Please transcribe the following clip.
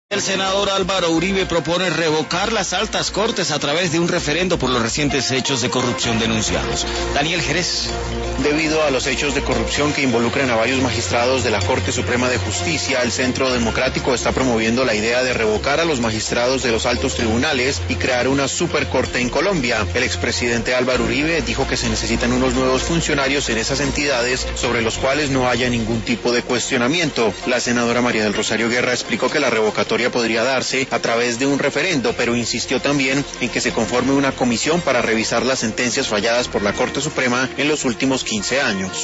El senador Álvaro Uribe propone revocar las altas cortes a través de un referendo por los recientes hechos de corrupción denunciados. Daniel Jerez. Debido a los hechos de corrupción que involucran a varios magistrados de la Corte Suprema de Justicia, el Centro Democrático está promoviendo la idea de revocar a los magistrados de los altos tribunales y crear una supercorte en Colombia. El expresidente Álvaro Uribe dijo que se necesitan unos nuevos funcionarios en esas entidades sobre los cuales no haya ningún tipo de cuestionamiento. La senadora María del Rosario Guerra explicó que la revocatoria podría darse a través de un referendo, pero insistió también en que se conforme una comisión para revisar las sentencias falladas por la Corte Suprema en los últimos 15 años.